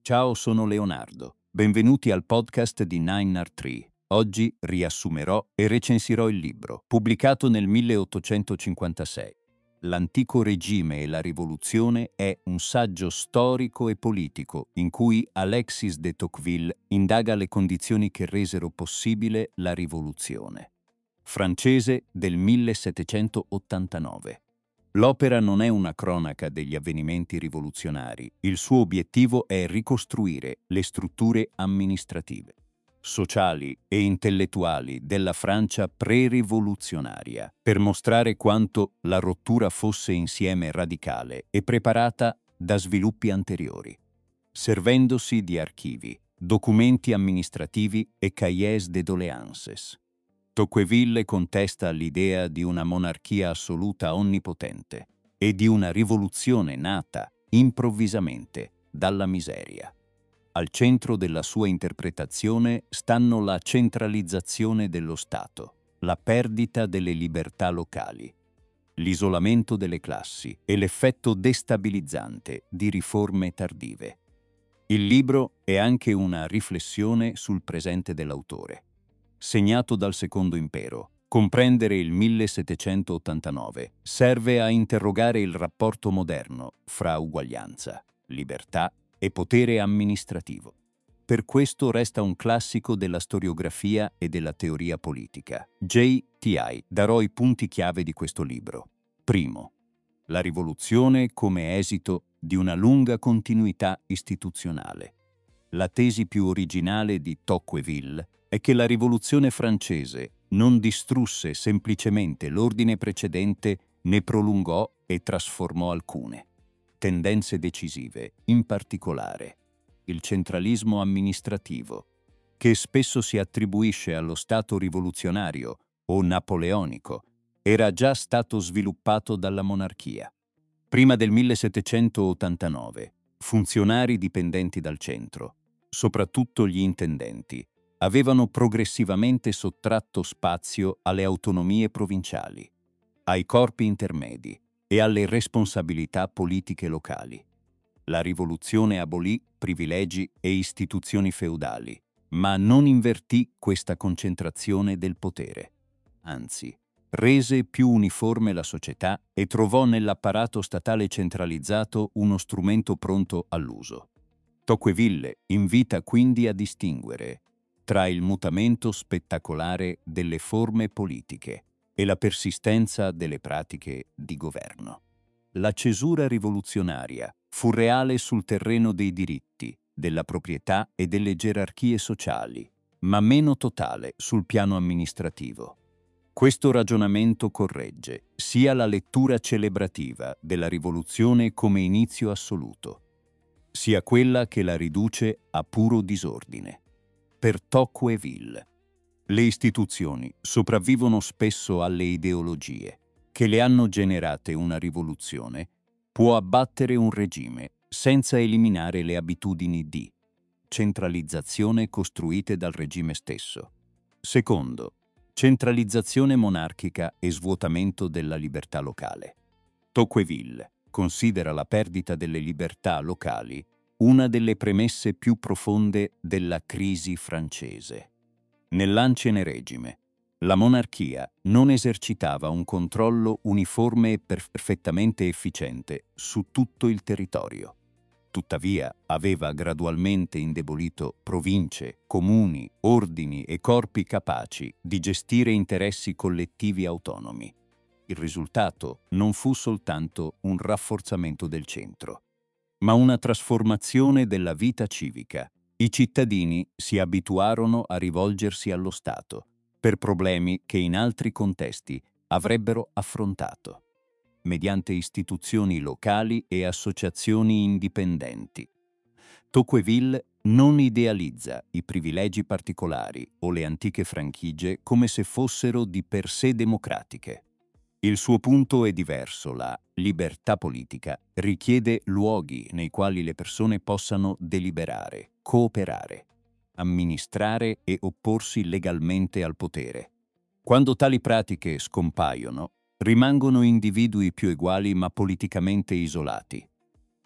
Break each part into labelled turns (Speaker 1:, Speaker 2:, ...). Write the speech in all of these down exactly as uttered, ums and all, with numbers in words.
Speaker 1: Ciao, sono Leonardo. Benvenuti al podcast di Nine R Tree. Oggi riassumerò e recensirò il libro, pubblicato nel milleottocentocinquantasei. L'antico regime e la rivoluzione è un saggio storico e politico in cui Alexis de Tocqueville indaga le condizioni che resero possibile la rivoluzione. Francese del millesettecentottantanove. L'opera non è una cronaca degli avvenimenti rivoluzionari, il suo obiettivo è ricostruire le strutture amministrative, sociali e intellettuali della Francia pre-rivoluzionaria, per mostrare quanto la rottura fosse insieme radicale e preparata da sviluppi anteriori, servendosi di archivi, documenti amministrativi e cahiers de doléances. Tocqueville contesta l'idea di una monarchia assoluta onnipotente e di una rivoluzione nata improvvisamente dalla miseria. Al centro della sua interpretazione stanno la centralizzazione dello Stato, la perdita delle libertà locali, l'isolamento delle classi e l'effetto destabilizzante di riforme tardive. Il libro è anche una riflessione sul presente dell'autore. Segnato dal Secondo Impero, comprendere il millesettecentottantanove serve a interrogare il rapporto moderno fra uguaglianza, libertà e potere amministrativo. Per questo resta un classico della storiografia e della teoria politica. J T I darò i punti chiave di questo libro. Primo, la rivoluzione come esito di una lunga continuità istituzionale. La tesi più originale di Tocqueville è che la rivoluzione francese non distrusse semplicemente l'ordine precedente, ne prolungò e trasformò alcune tendenze decisive, in particolare il centralismo amministrativo, che spesso si attribuisce allo Stato rivoluzionario o napoleonico, era già stato sviluppato dalla monarchia. Prima del millesettecentottantanove, funzionari dipendenti dal centro, soprattutto gli intendenti, avevano progressivamente sottratto spazio alle autonomie provinciali, ai corpi intermedi e alle responsabilità politiche locali. La rivoluzione abolì privilegi e istituzioni feudali, ma non invertì questa concentrazione del potere. Anzi, rese più uniforme la società e trovò nell'apparato statale centralizzato uno strumento pronto all'uso. Tocqueville invita quindi a distinguere tra il mutamento spettacolare delle forme politiche e la persistenza delle pratiche di governo. La cesura rivoluzionaria fu reale sul terreno dei diritti, della proprietà e delle gerarchie sociali, ma meno totale sul piano amministrativo. Questo ragionamento corregge sia la lettura celebrativa della rivoluzione come inizio assoluto, sia quella che la riduce a puro disordine. Per Tocqueville, le istituzioni sopravvivono spesso alle ideologie che le hanno generate una rivoluzione, può abbattere un regime senza eliminare le abitudini di centralizzazione costruite dal regime stesso. Secondo, centralizzazione monarchica e svuotamento della libertà locale. Tocqueville considera la perdita delle libertà locali una delle premesse più profonde della crisi francese. Nell'ancien regime, la monarchia non esercitava un controllo uniforme e perfettamente efficiente su tutto il territorio. Tuttavia, aveva gradualmente indebolito province, comuni, ordini e corpi capaci di gestire interessi collettivi autonomi. Il risultato non fu soltanto un rafforzamento del centro, ma una trasformazione della vita civica. I cittadini si abituarono a rivolgersi allo Stato per problemi che in altri contesti avrebbero affrontato, mediante istituzioni locali e associazioni indipendenti. Tocqueville non idealizza i privilegi particolari o le antiche franchigie come se fossero di per sé democratiche. Il suo punto è diverso: la libertà politica richiede luoghi nei quali le persone possano deliberare, cooperare, amministrare e opporsi legalmente al potere. Quando tali pratiche scompaiono, rimangono individui più eguali ma politicamente isolati.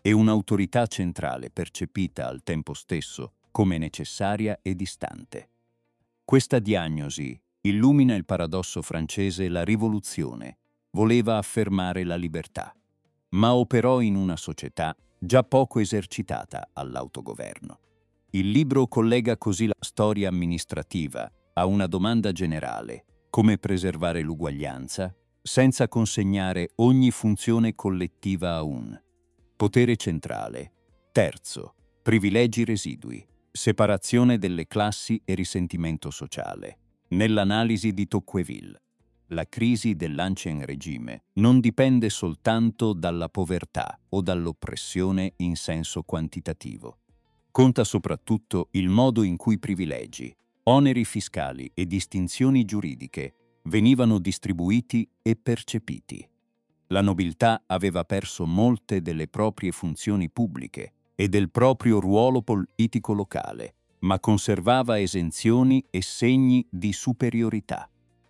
Speaker 1: e un'autorità centrale percepita al tempo stesso come necessaria e distante. Questa diagnosi illumina il paradosso francese. La rivoluzione voleva affermare la libertà, ma operò in una società già poco esercitata all'autogoverno. Il libro collega così la storia amministrativa a una domanda generale: come preservare l'uguaglianza senza consegnare ogni funzione collettiva a un potere centrale. Terzo, privilegi residui, separazione delle classi e risentimento sociale. Nell'analisi di Tocqueville, la crisi dell'Ancien Regime non dipende soltanto dalla povertà o dall'oppressione in senso quantitativo. Conta soprattutto il modo in cui privilegi, oneri fiscali e distinzioni giuridiche venivano distribuiti e percepiti. La nobiltà aveva perso molte delle proprie funzioni pubbliche e del proprio ruolo politico locale, ma conservava esenzioni e segni di superiorità.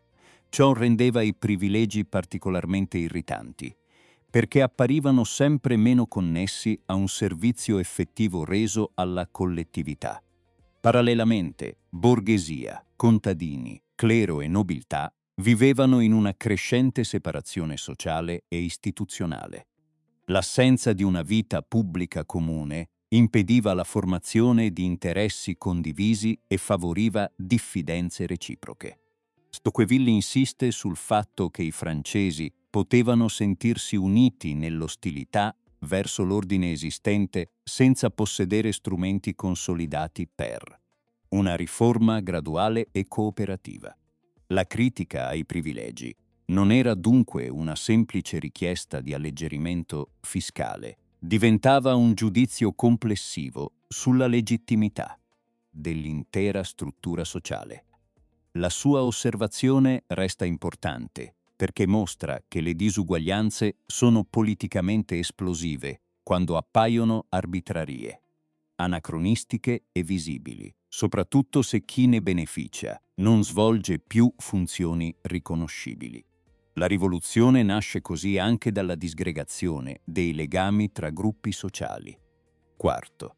Speaker 1: Ciò rendeva i privilegi particolarmente irritanti, perché apparivano sempre meno connessi a un servizio effettivo reso alla collettività. Parallelamente, borghesia, contadini, clero e nobiltà vivevano in una crescente separazione sociale e istituzionale. L'assenza di una vita pubblica comune impediva la formazione di interessi condivisi e favoriva diffidenze reciproche. Tocqueville insiste sul fatto che i francesi potevano sentirsi uniti nell'ostilità verso l'ordine esistente senza possedere strumenti consolidati per una riforma graduale e cooperativa. La critica ai privilegi non era dunque una semplice richiesta di alleggerimento fiscale, diventava un giudizio complessivo sulla legittimità dell'intera struttura sociale. La sua osservazione resta importante perché mostra che le disuguaglianze sono politicamente esplosive quando appaiono arbitrarie, anacronistiche e visibili, soprattutto se chi ne beneficia non svolge più funzioni riconoscibili. La rivoluzione nasce così anche dalla disgregazione dei legami tra gruppi sociali. Quarto,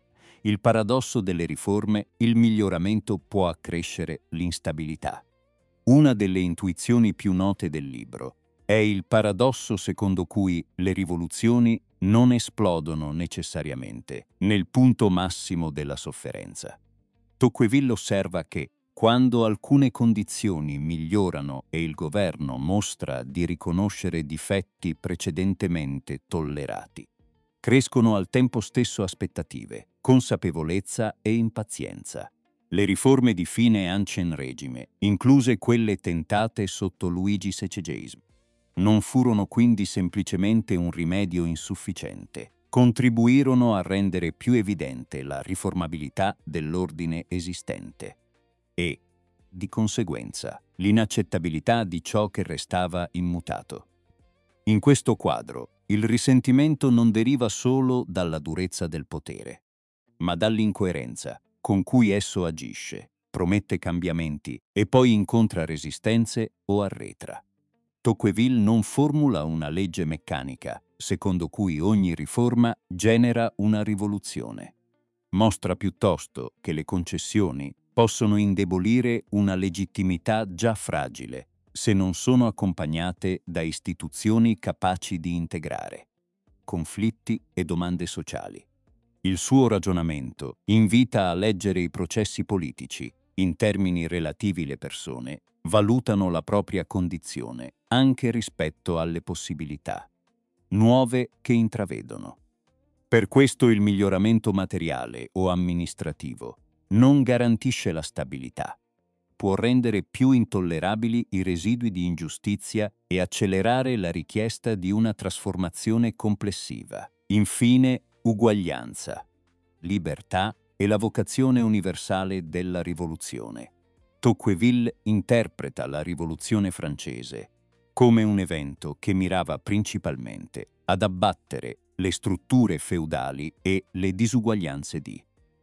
Speaker 1: il paradosso delle riforme: il miglioramento può accrescere l'instabilità. Una delle intuizioni più note del libro è il paradosso secondo cui le rivoluzioni non esplodono necessariamente nel punto massimo della sofferenza. Tocqueville osserva che, quando alcune condizioni migliorano e il governo mostra di riconoscere difetti precedentemente tollerati, crescono al tempo stesso aspettative, consapevolezza e impazienza. Le riforme di fine Ancien Regime, incluse quelle tentate sotto Luigi sedicentottanta, non furono quindi semplicemente un rimedio insufficiente. Contribuirono a rendere più evidente la riformabilità dell'ordine esistente e, di conseguenza, l'inaccettabilità di ciò che restava immutato. In questo quadro, il risentimento non deriva solo dalla durezza del potere, ma dall'incoerenza con cui esso agisce, promette cambiamenti e poi incontra resistenze o arretra. Tocqueville non formula una legge meccanica, secondo cui ogni riforma genera una rivoluzione. Mostra piuttosto che le concessioni possono indebolire una legittimità già fragile se non sono accompagnate da istituzioni capaci di integrare conflitti e domande sociali. Il suo ragionamento invita a leggere i processi politici in termini relativi. Le persone valutano la propria condizione anche rispetto alle possibilità nuove che intravedono. Per questo il miglioramento materiale o amministrativo non garantisce la stabilità. Può rendere più intollerabili i residui di ingiustizia e accelerare la richiesta di una trasformazione complessiva. Infine, uguaglianza, libertà e la vocazione universale della rivoluzione. Tocqueville interpreta la rivoluzione francese come un evento che mirava principalmente ad abbattere le strutture feudali e le disuguaglianze di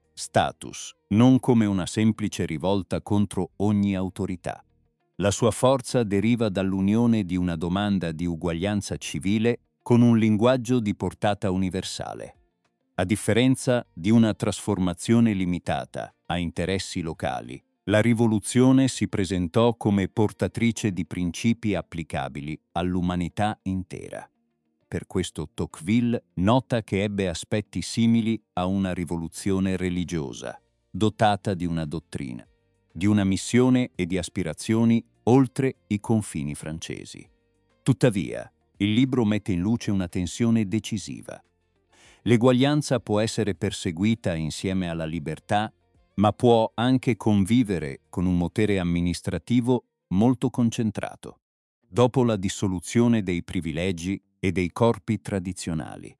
Speaker 1: status, non come una semplice rivolta contro ogni autorità. La sua forza deriva dall'unione di una domanda di uguaglianza civile con un linguaggio di portata universale. A differenza di una trasformazione limitata a interessi locali, la rivoluzione si presentò come portatrice di principi applicabili all'umanità intera. Per questo Tocqueville nota che ebbe aspetti simili a una rivoluzione religiosa, dotata di una dottrina, di una missione e di aspirazioni oltre i confini francesi. Tuttavia, il libro mette in luce una tensione decisiva. L'eguaglianza può essere perseguita insieme alla libertà, ma può anche convivere con un potere amministrativo molto concentrato, dopo la dissoluzione dei privilegi e dei corpi tradizionali.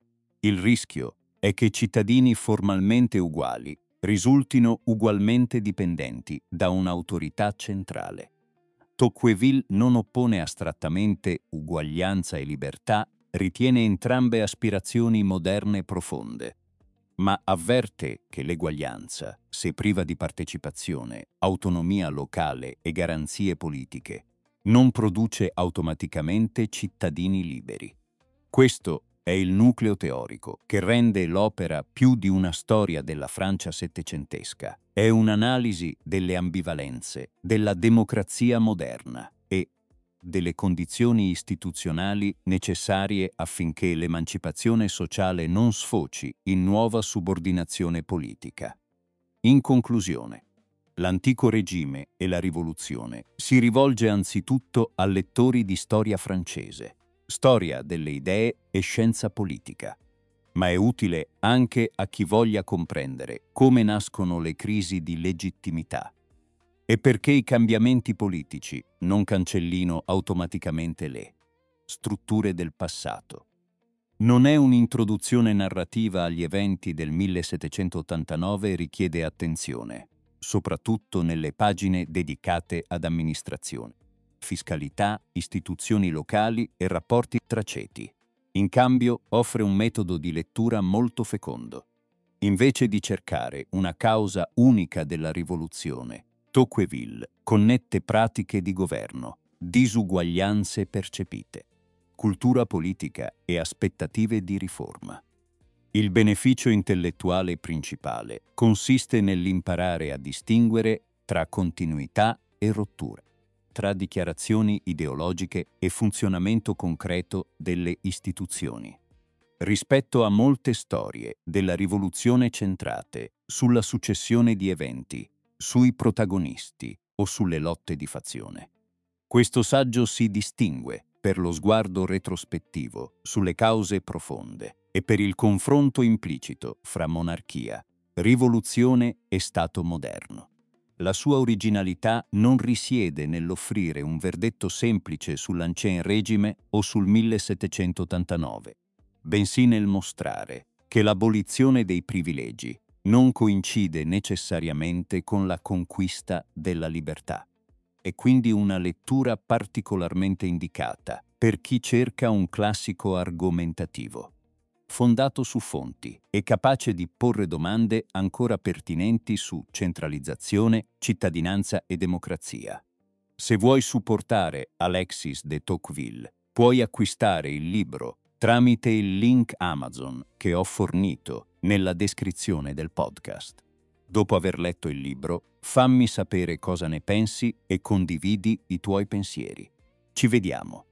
Speaker 1: Il rischio è che cittadini formalmente uguali risultino ugualmente dipendenti da un'autorità centrale. Tocqueville non oppone astrattamente uguaglianza e libertà, ritiene entrambe aspirazioni moderne profonde, ma avverte che l'eguaglianza, se priva di partecipazione, autonomia locale e garanzie politiche, non produce automaticamente cittadini liberi. Questo è il nucleo teorico che rende l'opera più di una storia della Francia settecentesca. È un'analisi delle ambivalenze della democrazia moderna e delle condizioni istituzionali necessarie affinché l'emancipazione sociale non sfoci in nuova subordinazione politica. In conclusione, l'antico regime e la rivoluzione si rivolge anzitutto a lettori di storia francese, storia delle idee e scienza politica, ma è utile anche a chi voglia comprendere come nascono le crisi di legittimità e perché i cambiamenti politici non cancellino automaticamente le strutture del passato. Non è un'introduzione narrativa agli eventi del millesettecentottantanove e richiede attenzione, soprattutto nelle pagine dedicate ad amministrazione, fiscalità, istituzioni locali e rapporti tra ceti. In cambio, offre un metodo di lettura molto fecondo. Invece di cercare una causa unica della rivoluzione, Tocqueville connette pratiche di governo, disuguaglianze percepite, cultura politica e aspettative di riforma. Il beneficio intellettuale principale consiste nell'imparare a distinguere tra continuità e rottura, tra dichiarazioni ideologiche e funzionamento concreto delle istituzioni. Rispetto a molte storie della rivoluzione centrate sulla successione di eventi, sui protagonisti o sulle lotte di fazione, questo saggio si distingue per lo sguardo retrospettivo sulle cause profonde e per il confronto implicito fra monarchia, rivoluzione e Stato moderno. La sua originalità non risiede nell'offrire un verdetto semplice sull'Ancien Régime o sul millesettecentottantanove, bensì nel mostrare che l'abolizione dei privilegi non coincide necessariamente con la conquista della libertà. È quindi una lettura particolarmente indicata per chi cerca un classico argomentativo, fondato su fonti e capace di porre domande ancora pertinenti su centralizzazione, cittadinanza e democrazia. Se vuoi supportare Alexis de Tocqueville, puoi acquistare il libro tramite il link Amazon che ho fornito nella descrizione del podcast. Dopo aver letto il libro, fammi sapere cosa ne pensi e condividi i tuoi pensieri. Ci vediamo.